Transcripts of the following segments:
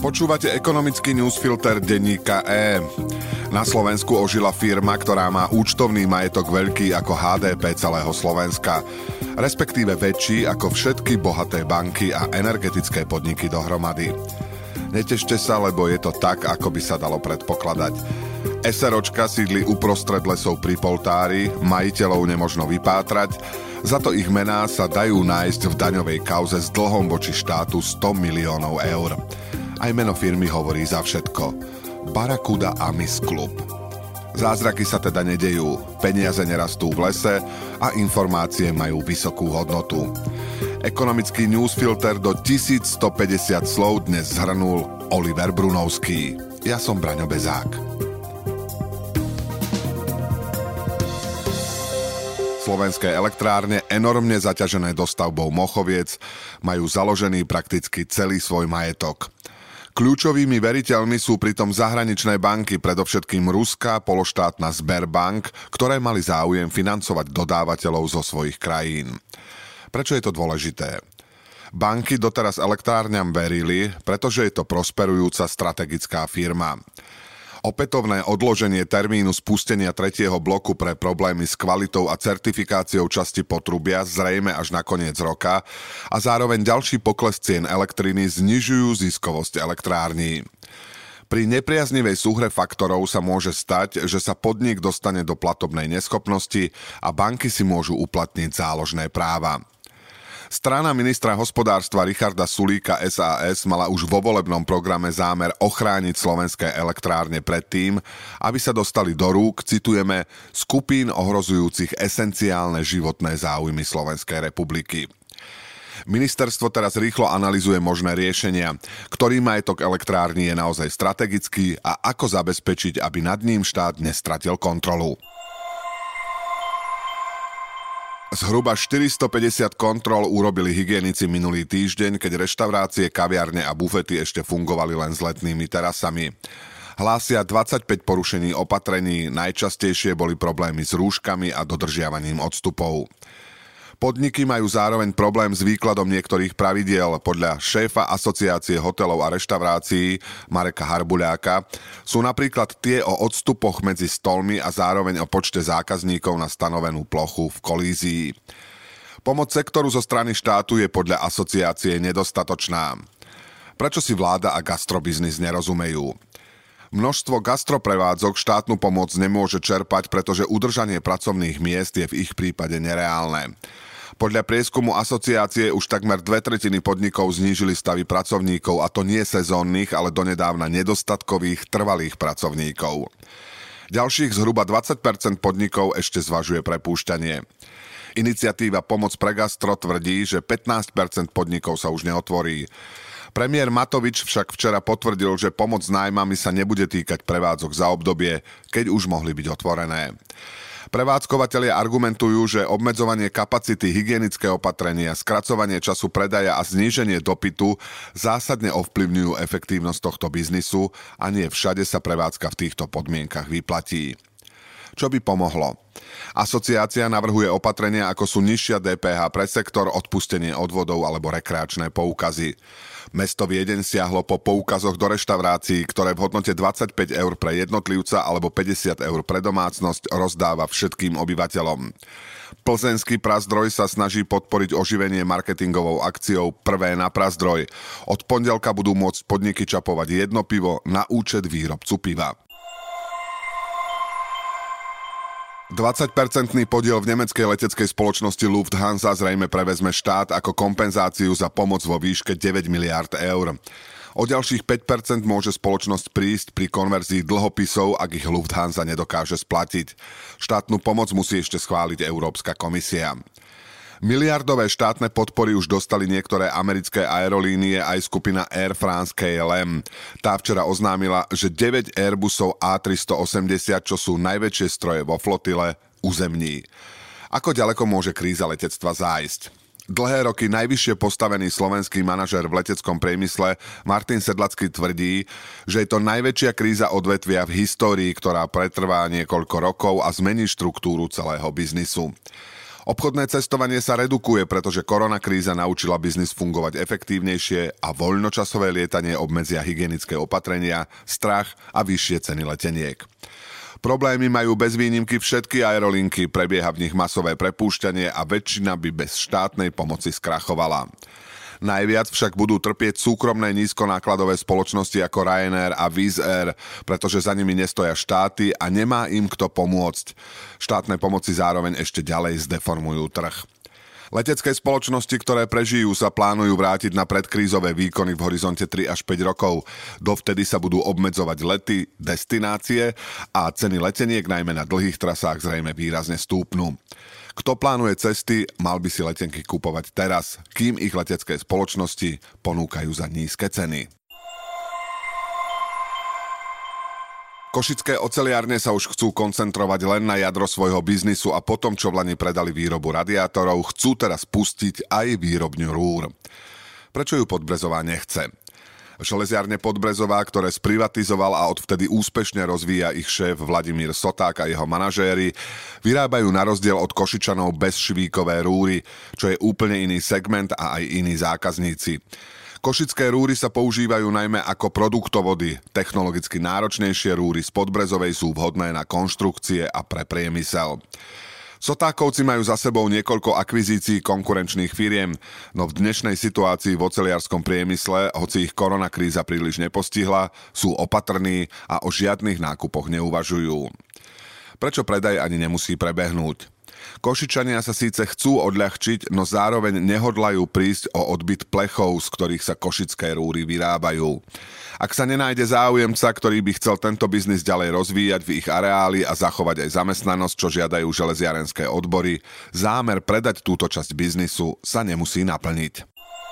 Počúvate ekonomický newsfilter denníka E. Na Slovensku ožila firma, ktorá má účtovný majetok veľký ako HDP celého Slovenska, respektíve väčší ako všetky bohaté banky a energetické podniky dohromady. Netešte sa, lebo je to tak, ako by sa dalo predpokladať. SROčka sídli uprostred lesov pri Poltári, majiteľov nemožno vypátrať, za to ich mená sa dajú nájsť v daňovej kauze s dlhom voči štátu 100 miliónov eur. Aj meno firmy hovorí za všetko. Barracuda Amis Club. Zázraky sa teda nedejú, peniaze nerastú v lese a informácie majú vysokú hodnotu. Ekonomický newsfilter do 1150 slov dnes zhrnul Oliver Brunovský. Ja som Braňo Bezák. Slovenské elektrárne, enormne zaťažené dostavbou Mochoviec, majú založený prakticky celý svoj majetok. Kľúčovými veriteľmi sú pritom zahraničné banky, predovšetkým ruská pološtátna Sberbank, ktoré mali záujem financovať dodávateľov zo svojich krajín. Prečo je to dôležité? Banky doteraz elektrárňam verili, pretože je to prosperujúca strategická firma. Opätovné odloženie termínu spustenia 3. bloku pre problémy s kvalitou a certifikáciou časti potrubia zrejme až na koniec roka a zároveň ďalší pokles cien elektriny znižujú ziskovosť elektrární. Pri nepriaznivej súhre faktorov sa môže stať, že sa podnik dostane do platobnej neschopnosti a banky si môžu uplatniť záložné práva. Strana ministra hospodárstva Richarda Sulíka SAS mala už vo volebnom programe zámer ochrániť slovenské elektrárne pred tým, aby sa dostali do rúk, citujeme, skupín ohrozujúcich esenciálne životné záujmy Slovenskej republiky. Ministerstvo teraz rýchlo analyzuje možné riešenia, ktorý majetok elektrárny je naozaj strategický a ako zabezpečiť, aby nad ním štát nestratil kontrolu. Zhruba 450 kontrol urobili hygienici minulý týždeň, keď reštaurácie, kaviarne a bufety ešte fungovali len s letnými terasami. Hlásia 25 porušení opatrení, najčastejšie boli problémy s rúškami a dodržiavaním odstupov. Podniky majú zároveň problém s výkladom niektorých pravidiel. Podľa šéfa Asociácie hotelov a reštaurácií Mareka Harbuľáka sú napríklad tie o odstupoch medzi stolmi a zároveň o počte zákazníkov na stanovenú plochu v kolízii. Pomoc sektoru zo strany štátu je podľa asociácie nedostatočná. Prečo si vláda a gastrobiznis nerozumejú? Množstvo gastroprevádzok štátnu pomoc nemôže čerpať, pretože udržanie pracovných miest je v ich prípade nereálne. Podľa prieskumu asociácie už takmer 2/3 podnikov znížili stavy pracovníkov, a to nie sezónnych, ale donedávna nedostatkových trvalých pracovníkov. Ďalších zhruba 20% podnikov ešte zvažuje prepúšťanie. Iniciatíva Pomoc pre gastro tvrdí, že 15% podnikov sa už neotvorí. Premiér Matovič však včera potvrdil, že pomoc s nájmami sa nebude týkať prevádzok za obdobie, keď už mohli byť otvorené. Prevádzkovatelia argumentujú, že obmedzovanie kapacity, hygienické opatrenia, skracovanie času predaja a zníženie dopytu zásadne ovplyvňujú efektívnosť tohto biznisu a nie všade sa prevádzka v týchto podmienkach vyplatí. Čo by pomohlo? Asociácia navrhuje opatrenia, ako sú nižšia DPH pre sektor, odpustenie odvodov alebo rekreačné poukazy. Mesto Viedeň siahlo po poukazoch do reštaurácií, ktoré v hodnote 25 eur pre jednotlivca alebo 50 eur pre domácnosť rozdáva všetkým obyvateľom. Plzeňský Prazdroj sa snaží podporiť oživenie marketingovou akciou Prvé na Prazdroj. Od pondelka budú môcť podniky čapovať jedno pivo na účet výrobcu piva. 20% podiel v nemeckej leteckej spoločnosti Lufthansa zrejme prevezme štát ako kompenzáciu za pomoc vo výške 9 miliárd eur. O ďalších 5% môže spoločnosť prísť pri konverzii dlhopisov, ak ich Lufthansa nedokáže splatiť. Štátnu pomoc musí ešte schváliť Európska komisia. Miliardové štátne podpory už dostali niektoré americké aerolínie, aj skupina Air France KLM. Tá včera oznámila, že 9 Airbusov A380, čo sú najväčšie stroje vo flotile, uzemní. Ako ďaleko môže kríza letectva zájsť? Dlhé roky najvyššie postavený slovenský manažér v leteckom priemysle Martin Sedlacký tvrdí, že je to najväčšia kríza odvetvia v histórii, ktorá pretrvá niekoľko rokov a zmení štruktúru celého biznisu. Obchodné cestovanie sa redukuje, pretože koronakríza naučila biznis fungovať efektívnejšie a voľnočasové lietanie obmedzia hygienické opatrenia, strach a vyššie ceny leteniek. Problémy majú bez výnimky všetky aerolinky, prebieha v nich masové prepúšťanie a väčšina by bez štátnej pomoci skrachovala. Najviac však budú trpieť súkromné nízkonákladové spoločnosti ako Ryanair a Wizz Air, pretože za nimi nestoja štáty a nemá im kto pomôcť. Štátne pomoci zároveň ešte ďalej zdeformujú trh. Letecké spoločnosti, ktoré prežijú, sa plánujú vrátiť na predkrízové výkony v horizonte 3 až 5 rokov. Dovtedy sa budú obmedzovať lety, destinácie a ceny leteniek najmä na dlhých trasách zrejme výrazne stúpnú. Kto plánuje cesty, mal by si letenky kupovať teraz, kým ich letecké spoločnosti ponúkajú za nízke ceny. Košické oceliárne sa už chcú koncentrovať len na jadro svojho biznisu a potom, čo v lani predali výrobu radiátorov, chcú teraz pustiť aj výrobňu rúr. Prečo ju Podbrezová nechce? Železiarne Podbrezová, ktoré sprivatizoval a odvtedy úspešne rozvíja ich šéf Vladimír Soták a jeho manažéri, vyrábajú na rozdiel od Košičanov bezšvíkové rúry, čo je úplne iný segment a aj iní zákazníci. Košické rúry sa používajú najmä ako produktovody. Technologicky náročnejšie rúry z Podbrezovej sú vhodné na konštrukcie a pre priemysel. Sotákovci majú za sebou niekoľko akvizícií konkurenčných firiem, no v dnešnej situácii v oceliarskom priemysle, hoci ich koronakríza príliš nepostihla, sú opatrní a o žiadnych nákupoch neuvažujú. Prečo predaj ani nemusí prebehnúť? Košičania sa síce chcú odľahčiť, no zároveň nehodlajú prísť o odbyt plechov, z ktorých sa košické rúry vyrábajú. Ak sa nenájde záujemca, ktorý by chcel tento biznis ďalej rozvíjať v ich areáli a zachovať aj zamestnanosť, čo žiadajú železiarenské odbory, zámer predať túto časť biznisu sa nemusí naplniť.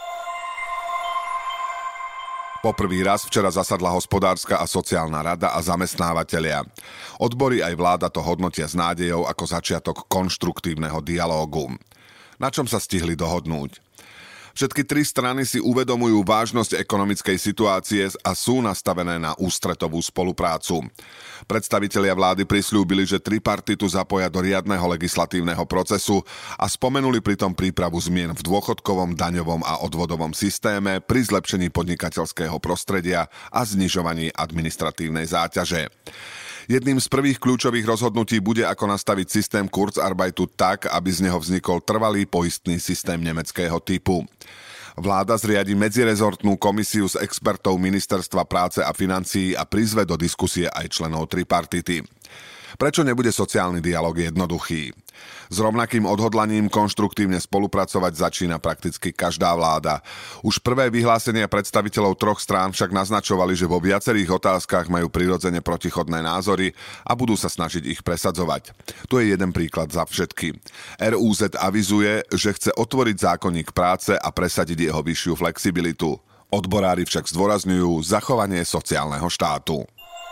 Poprvý raz včera zasadla hospodárska a sociálna rada a zamestnávateľia. Odbory aj vláda to hodnotia s nádejou ako začiatok konštruktívneho dialógu. Na čom sa stihli dohodnúť? Všetky tri strany si uvedomujú vážnosť ekonomickej situácie a sú nastavené na ústretovú spoluprácu. Predstavitelia vlády prisľúbili, že tripartitu zapoja do riadneho legislatívneho procesu a spomenuli pritom prípravu zmien v dôchodkovom, daňovom a odvodovom systéme pri zlepšení podnikateľského prostredia a znižovaní administratívnej záťaže. Jedným z prvých kľúčových rozhodnutí bude, ako nastaviť systém Kurzarbeitu tak, aby z neho vznikol trvalý poistný systém nemeckého typu. Vláda zriadi medzirezortnú komisiu z expertov Ministerstva práce a financií a prizve do diskusie aj členov tripartity. Prečo nebude sociálny dialog jednoduchý? S rovnakým odhodlaním konštruktívne spolupracovať začína prakticky každá vláda. Už prvé vyhlásenia predstaviteľov troch strán však naznačovali, že vo viacerých otázkach majú prirodzene protichodné názory a budú sa snažiť ich presadzovať. Tu je jeden príklad za všetky. RUZ avizuje, že chce otvoriť zákonník práce a presadiť jeho vyššiu flexibilitu. Odborári však zdôrazňujú zachovanie sociálneho štátu.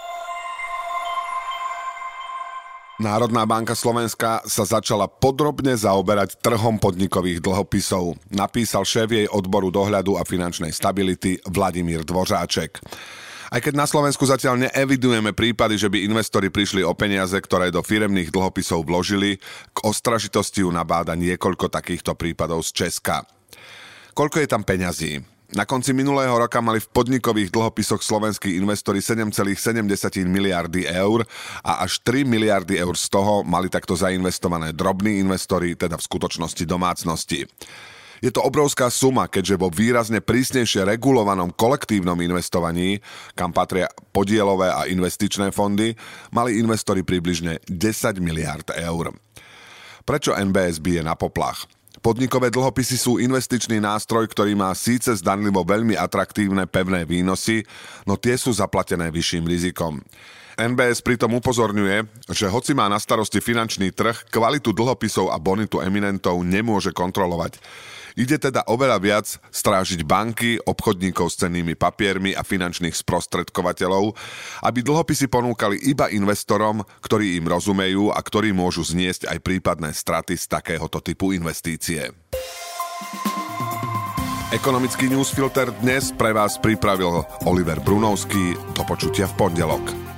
Národná banka Slovenska sa začala podrobne zaoberať trhom podnikových dlhopisov, napísal šéf jej odboru dohľadu a finančnej stability Vladimír Dvořáček. Aj keď na Slovensku zatiaľ neevidujeme prípady, že by investori prišli o peniaze, ktoré do firemných dlhopisov vložili, k ostražitosti ju nabáda niekoľko takýchto prípadov z Česka. Koľko je tam peňazí? Na konci minulého roka mali v podnikových dlhopisoch slovenskí investori 7,7 miliardy eur a až 3 miliardy eur z toho mali takto zainvestované drobní investori, teda v skutočnosti domácnosti. Je to obrovská suma, keďže vo výrazne prísnejšie regulovanom kolektívnom investovaní, kam patria podielové a investičné fondy, mali investori približne 10 miliard eur. Prečo NBS bije na poplach? Podnikové dlhopisy sú investičný nástroj, ktorý má síce zdanlivo veľmi atraktívne pevné výnosy, no tie sú zaplatené vyšším rizikom. NBS pritom upozorňuje, že hoci má na starosti finančný trh, kvalitu dlhopisov a bonitu eminentov nemôže kontrolovať. Ide teda oveľa viac strážiť banky, obchodníkov s cennými papiermi a finančných sprostredkovateľov, aby dlhopisy ponúkali iba investorom, ktorí im rozumejú a ktorí môžu zniesť aj prípadné straty z takéhoto typu investície. Ekonomický newsfilter dnes pre vás pripravil Oliver Brunovský. Do počutia v pondelok.